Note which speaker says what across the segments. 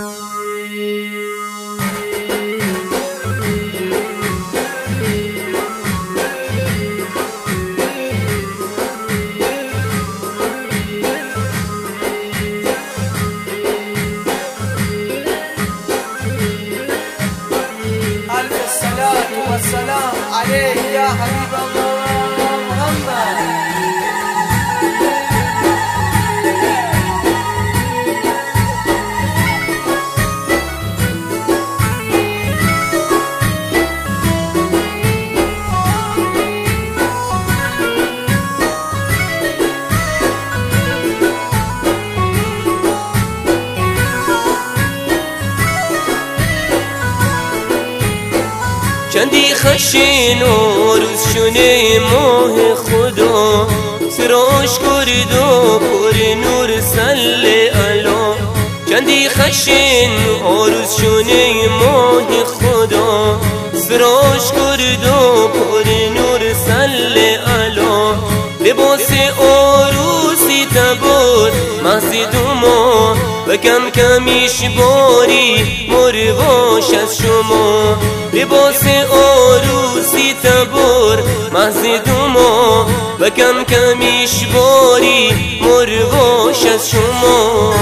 Speaker 1: والسلام عليك يا حبيب الله محمد.
Speaker 2: چندی خشین و روز شونه ماه خدا سراش کرد و پر نور سل علا. چندی خشین و روز شونه ماه خدا سراش کرد و پر نور سل علا. لباس عروسی تبار مسجد ما و کم کمیش باری مرواش از شما. لباس عروسی تبار مسجد ما و کم کمیش باری مرواش از شما.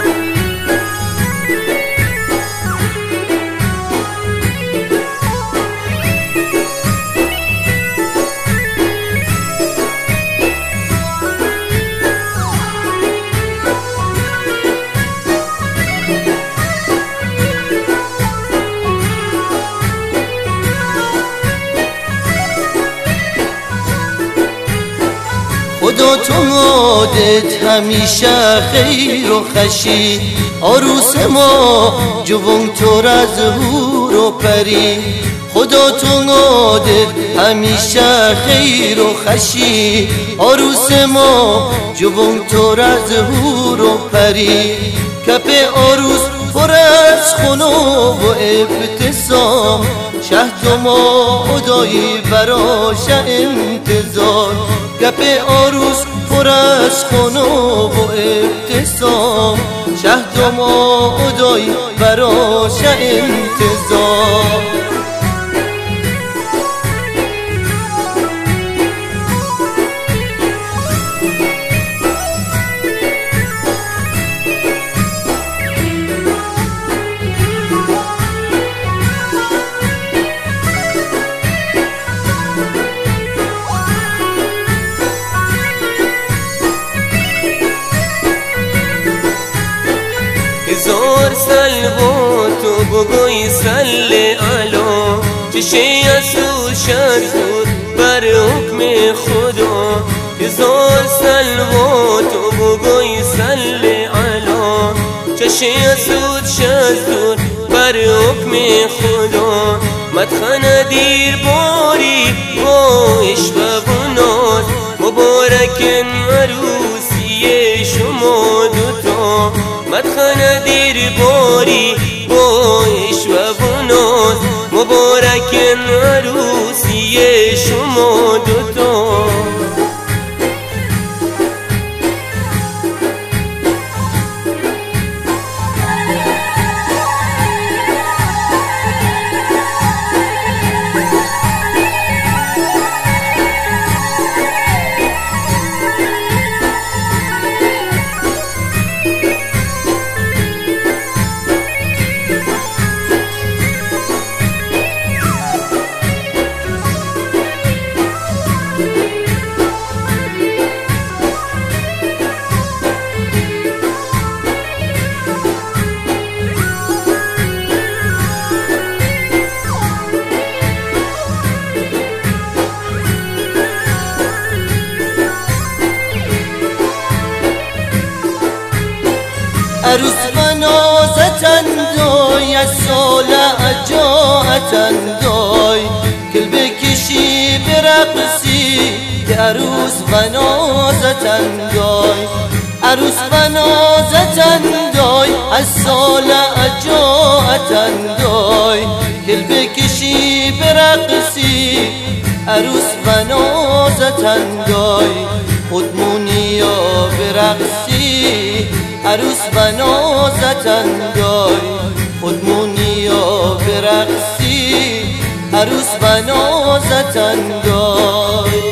Speaker 3: خدا تو مادت همیشه خیر و خشی. عروس ما جوون تو از هور و پری. خدا تو مادت همیشه خیر و خشی. عروس ما جوون تو از هور و پری. کپ عروس پر از خنو و ابتسام. شهد ما خدایی براش انتظار. گپ عروس پر از خنو و ابتسام. شهد ما خدایی براش انتظار.
Speaker 2: هزار سلوات و بگوی سل علا. چشی اسو شد بر حکم خدا. هزار سلوات و بگوی سل علا. چشی اسو شد بر حکم خدا. مدخن دیر باری با عشق و ناز. مبارکن عروسی شما دوتا. مدخن دیر باری با عشق و ناز. مبارکن عروسی شما دوتا.
Speaker 3: عروس بنازتن دای از سال اجاعتن دای. کل بکشی برقصی که عروس بنازتن دای. عروس بنازتن دای از سال اجاعتن دای. کل بکشی برقصی عروس بنازتن دای. خودمونی یا برقصی عروس بنازتن دای. برقصی عروس بنازتن دای.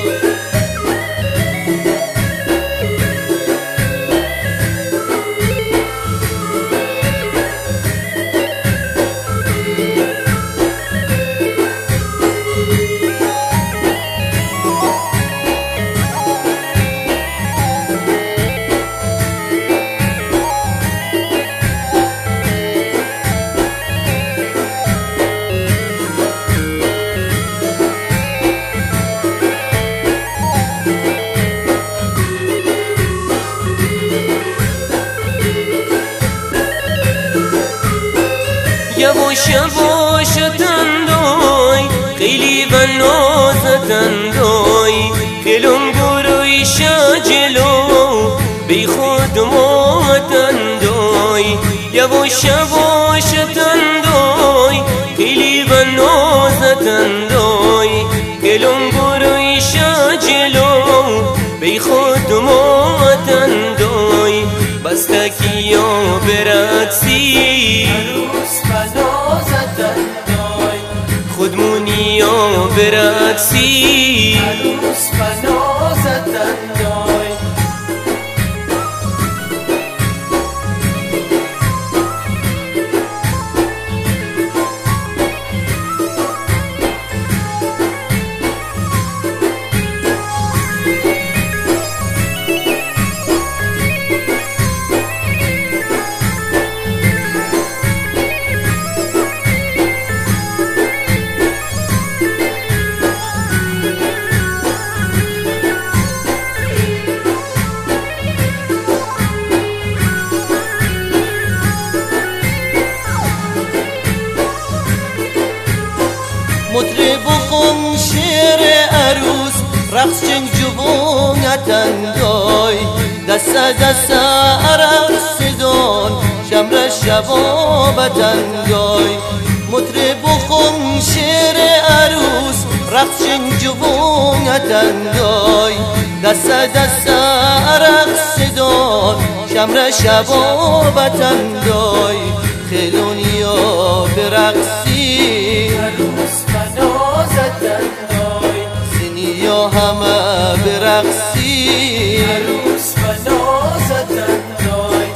Speaker 2: یواش یواش تندای خیلی بناز تندای خیلون گروی شجلو بی خود ما تندای. یواش یواش تندای خیلی بناز تندای خیلون گروی شجلو بی خود ما تندای. بستکیا برقصی خودمونیا برقصی
Speaker 1: عروس بنازتن دای.
Speaker 3: مطرب بخون شعر عروس رقص چنگ جوونتن دای. دست دست عرق سدان شمر شبابتن دای. مطرب بخون شعر عروس رقص چنگ جوونتن دای. دست دست عرق سدان شمر شبابتن دای. خیلونیا برقصی
Speaker 1: عروس بنازتن دای.
Speaker 3: زنیا همه برقصی
Speaker 1: عروس بنازتن دای.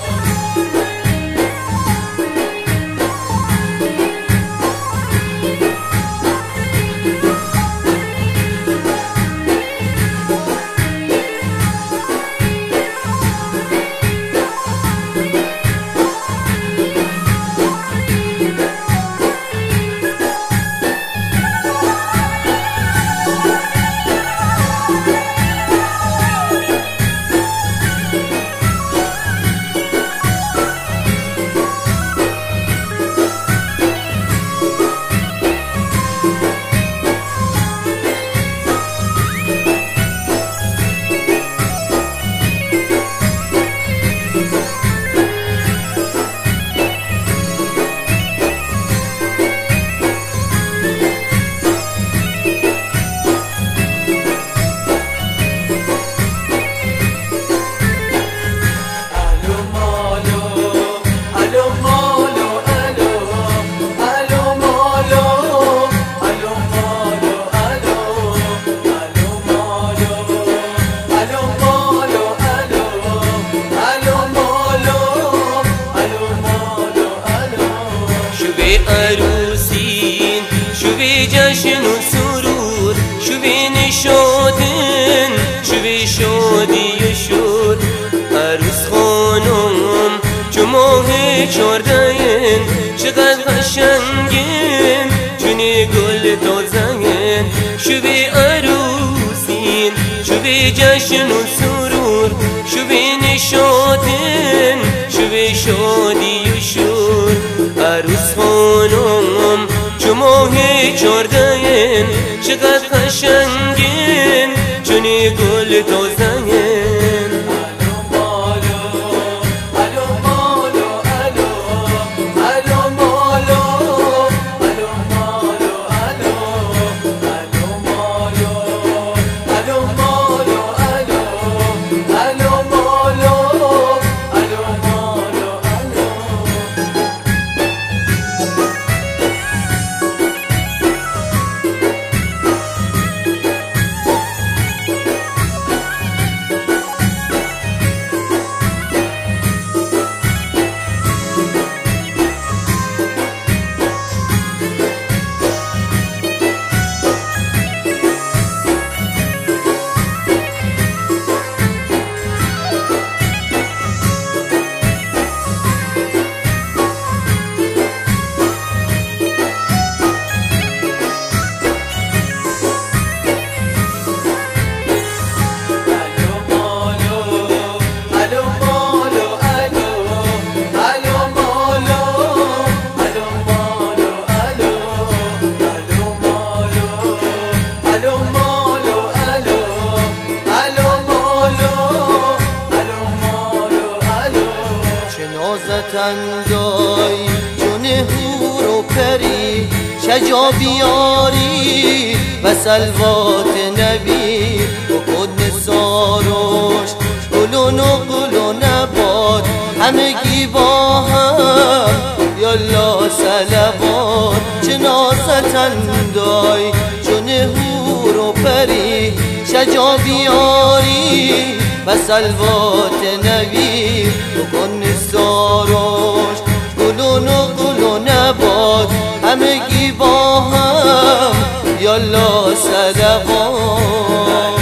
Speaker 2: جشن و سرور شوی نشادن شوی شادی و شور. عروس خانم چو ماه 14 چقدر قشنگن چون گل تازهن. شوی عروسین شوی جشن و سرور شوی نشادن شوی شادی و شور. عروس خانم چو ماه 14 چقدر قشنگن چون گل تازهن.
Speaker 3: دای جون هور و پری شجا بیاری و سلوات نبی بکن نثارش گل و نقل و نبات همگی با هم یالا صلوات جنازتن دای جون هور و پری شجا بیاری و سلوات نبی بکن نثارش گل و نقل و نبات همگی با هم یالا صلوات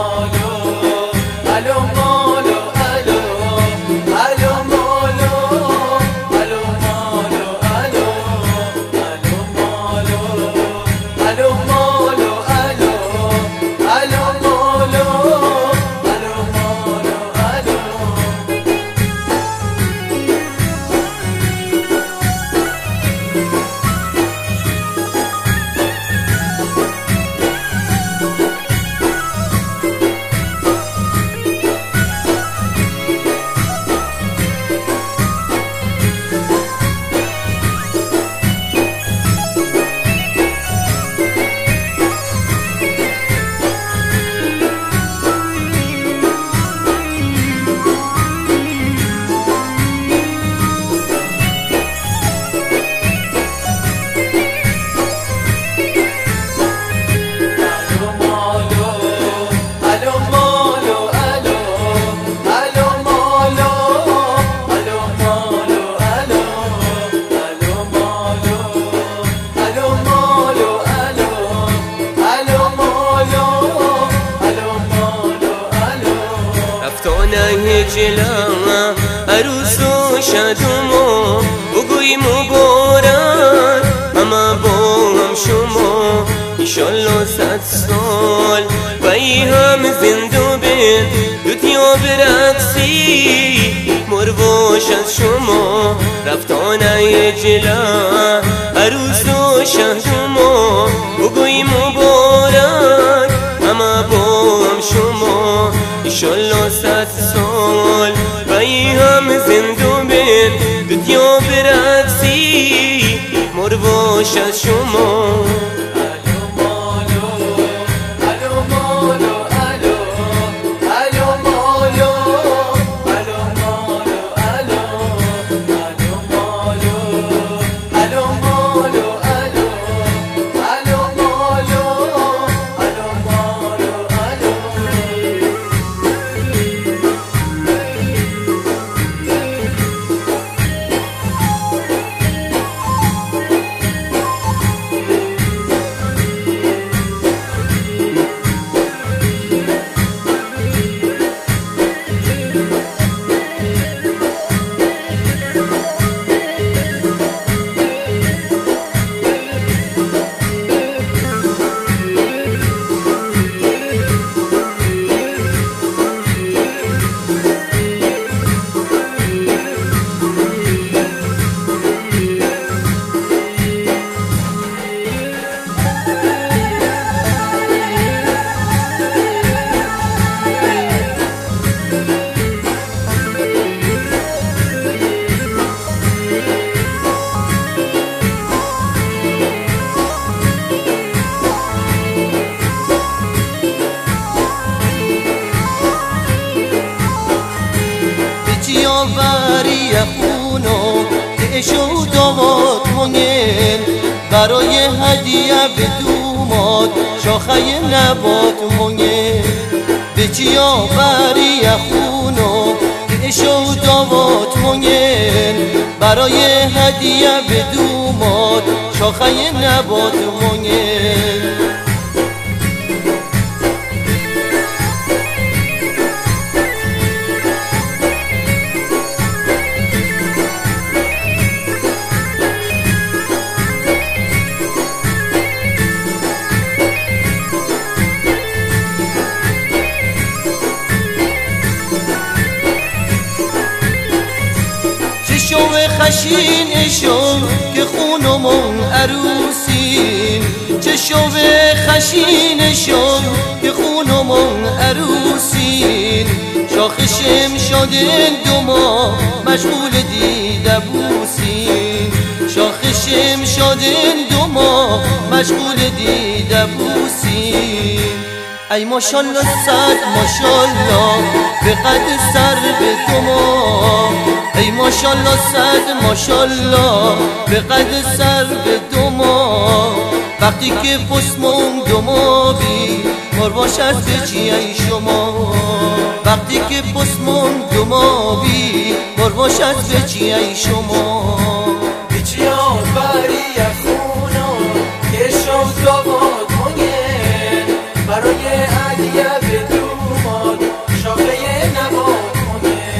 Speaker 2: جلا عروس و شادم و بگوی مبارک همه با هم شما ایشالله 100 سال و ای هم زنده بین دوتیا برقصی مرواش از شما رفتانه جلا عروس و شادم و بگوی مبارک همه با هم شما ایشالله 100 سال و ای هم زنده بین دوتیا برقصی مرواش از شما
Speaker 3: بری خونو که شو داماد مونین برای هدیه به دوماد شاخه نبات مونین بچیا بری خونو که شو داماد مونین برای هدیه به دوماد شاخه نبات مونین خشین شو که خونمون عروسین چه شو خشین شو که خونمون عروسین شاخشم شدن دو ما مشغول دیده بوسین شاخشم شدن دو ما مشغول دیده بوسین ای ماشالله صد ماشالله به قد سر به دو ما ای ماشالله صد ماشالله به قد سر به دو ما وقتی که پسمون دو ما بی مار باشد به چی ای شما وقتی که پسمون دو ما بی مار باشد به چی ای شما
Speaker 1: بیچی آفری خونو که شد داماد مونگه برای علیه به دوماد شاقه نباد مونگه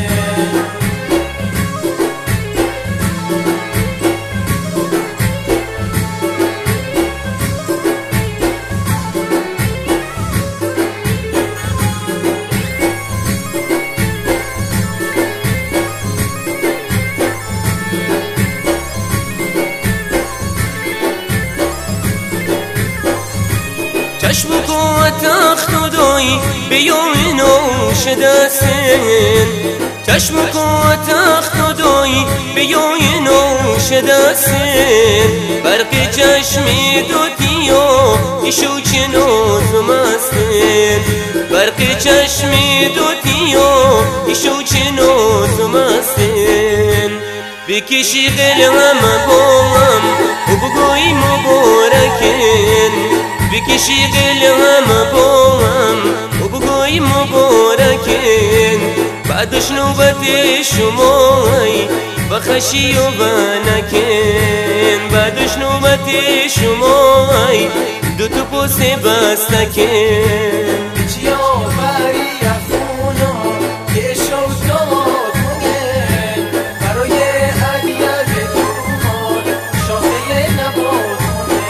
Speaker 2: چشم و تخت و دایی بیای نوش دستن چشم و تخت و دایی بیای نوش دستن برق چشمی دوتیا ایشو چه نازم استن برق چشمی دوتیا ایشو چه نازم استن بکشی قلم با هم و بگوی مبارکن بکشی قلم با هم و بگوی مبارکن بعدش نوبت شمایی بخشی و بنکن بعدش نوبت شمایی دو تو پسه بستکن
Speaker 1: بیچی آفری خونو که شد داماد مونگه برای علیه به دوماد شاخه نباد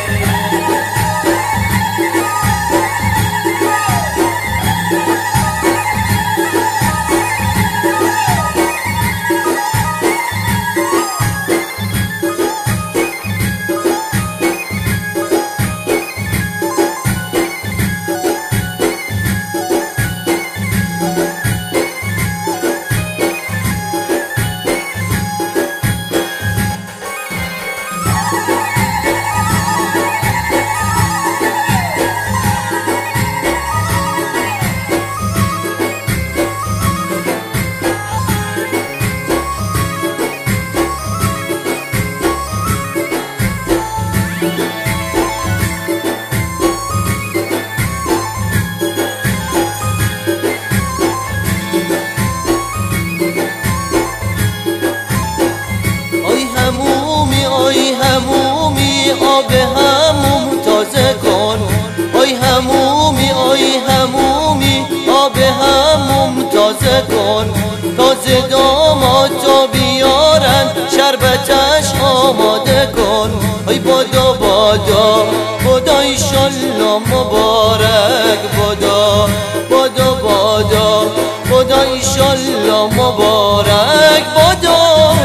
Speaker 3: آب هموم تازه کن آی همومی آی همومی آب هموم تازه کن تازه داماد تا بیارن شربتش آماده کن آی بادا بادا بادا ایشالله مبارک بادا بادا بادا بادا ایشالله مبارک بادا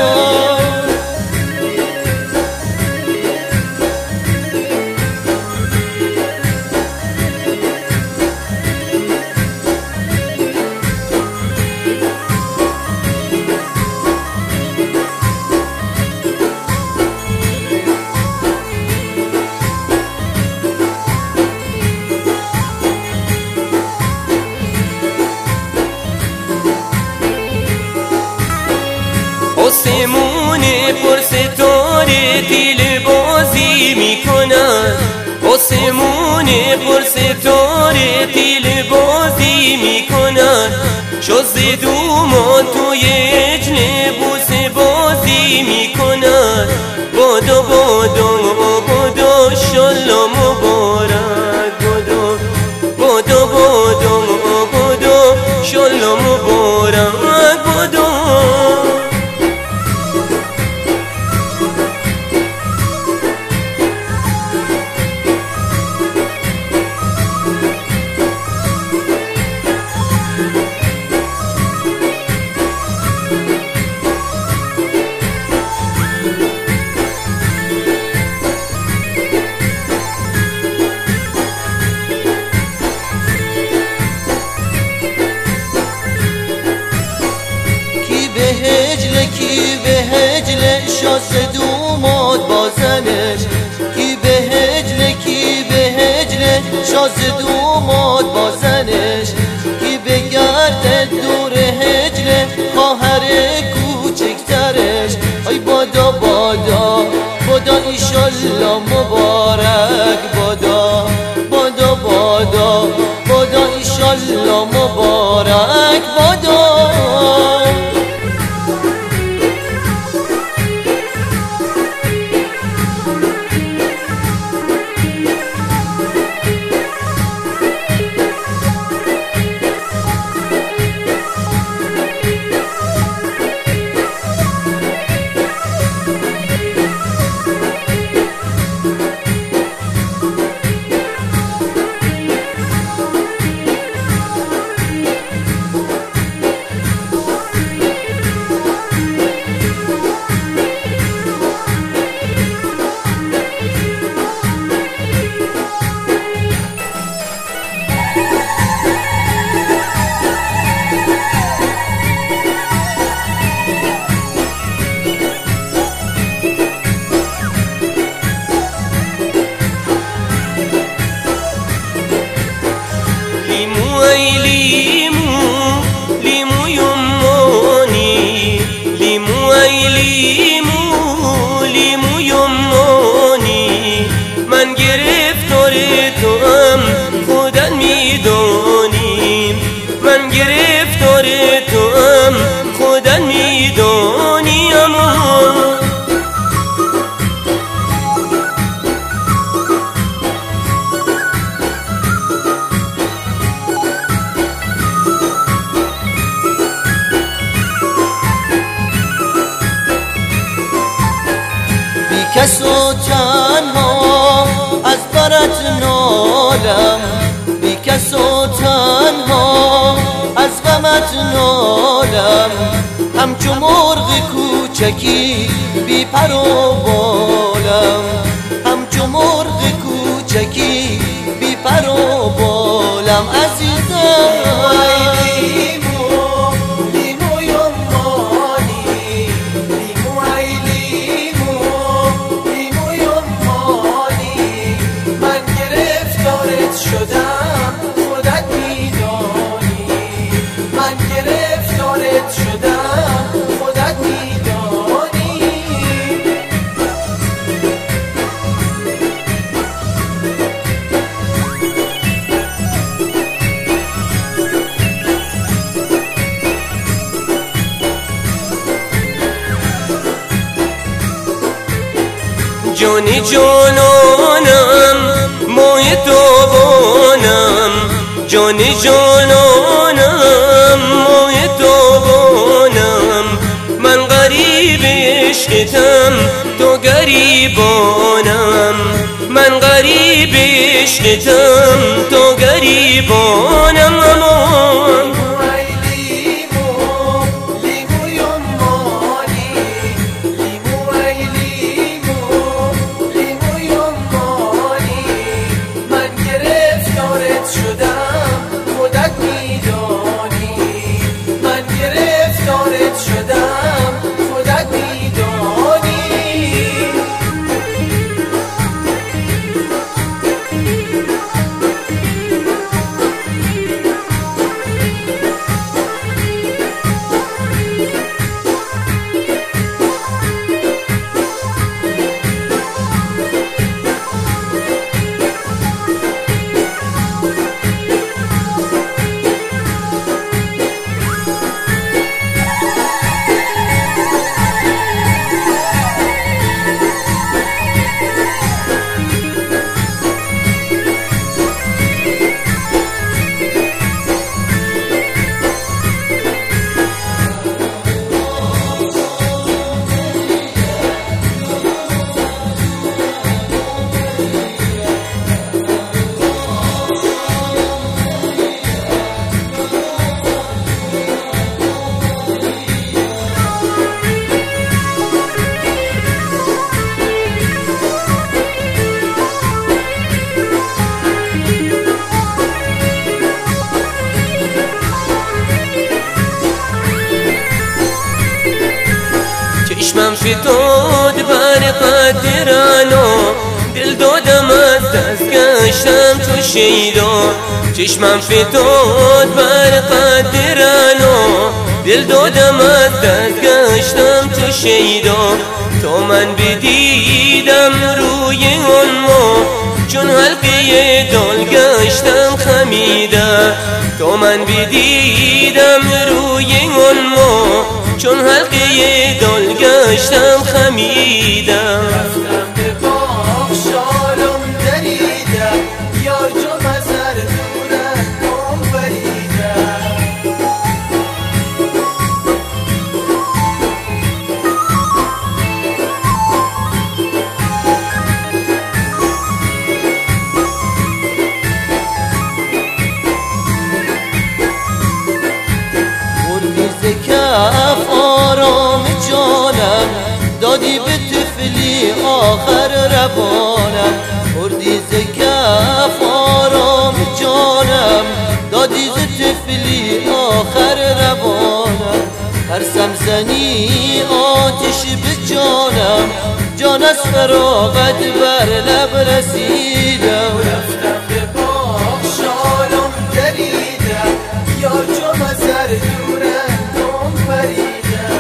Speaker 2: آسمون پر ستاره دل بازی میکنن آسمون پر ستاره دل بازی میکنن شاز دومان توی اجل بوسه بازی میکنن بادا بادا بادا شالله مبارک بادا بادا بادا بادا شالله مبارک بادا
Speaker 3: دوماد بازنش کی به هجله کی به هجله شاز دوماد بازنش کی بگرده دور هجله خواهر کوچکترش ای بادا بادا بادا ایشالله مبارک بادا بادا بادا بادا ایشالله مبارک بادا
Speaker 2: لیمو یمانی من گرفتار تو هم خودت میدانی من گرفتار تو هم خودت میدانی اما
Speaker 3: کس و تنها از برات نالم بی کس و تنها از غمت نالم همچو مرغ کوچکی بی پر و بالم همچو مرغ کوچکی بی پر و بالم عزیزم
Speaker 1: شدم خودت میدانی من گرفتارت شدم خودت میدانی
Speaker 2: جانی جانانم مای تابانم جانی جانانم مای تابانم من غریب عشقتم تو گریبانم من غریب عشقتم تو گریبانم امان چشمم فتاد بر قدرانو دل دادم از دست گشتم تو شیدا چشمم فتاد بر قدرانو دل دادم از دست گشتم تو شیدا تا من بدیدم روی اون ما چون حلقه دال گشتم خمیده تا من بدیدم روی اون ما چون حلقه دال گشتم خمیده
Speaker 1: رفتم به باغ شالم دریده یار جو مزر دوره گم بریده
Speaker 3: کف آرام جانم دادی به طفلی آخر روانم بردی ز کف آرام جانم دادی ز طفلی آخر روانم ترسم زنی آتش به جانم جان از فراغت بر لب رسیدم
Speaker 1: رفتم به باغ شالم دریده یار جو مزر دوره گم بریده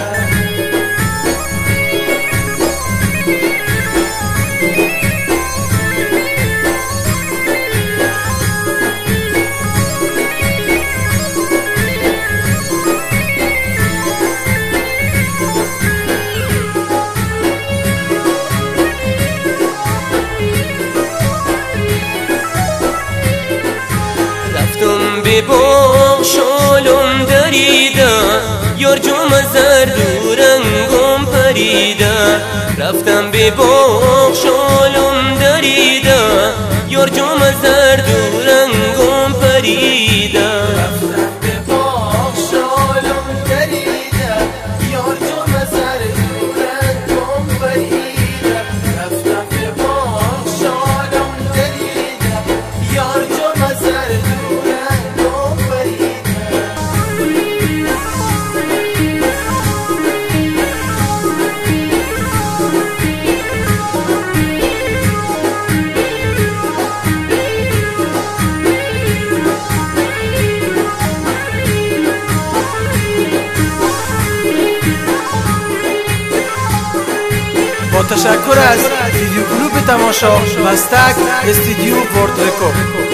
Speaker 2: به باغ شالم دریده یار جام زرد و رنگم پریده رفتم به باغ شالم دریده یار جام زرد و رنگم پریده
Speaker 1: رفتم به باغ شالم دریده یار جو مزر دوره گم بریده رفتم به باغ شالم دریده یار جو مزر دوره
Speaker 4: با تشکر از ویدیو گروپ تماشا مستک استودیو ورد رکورد.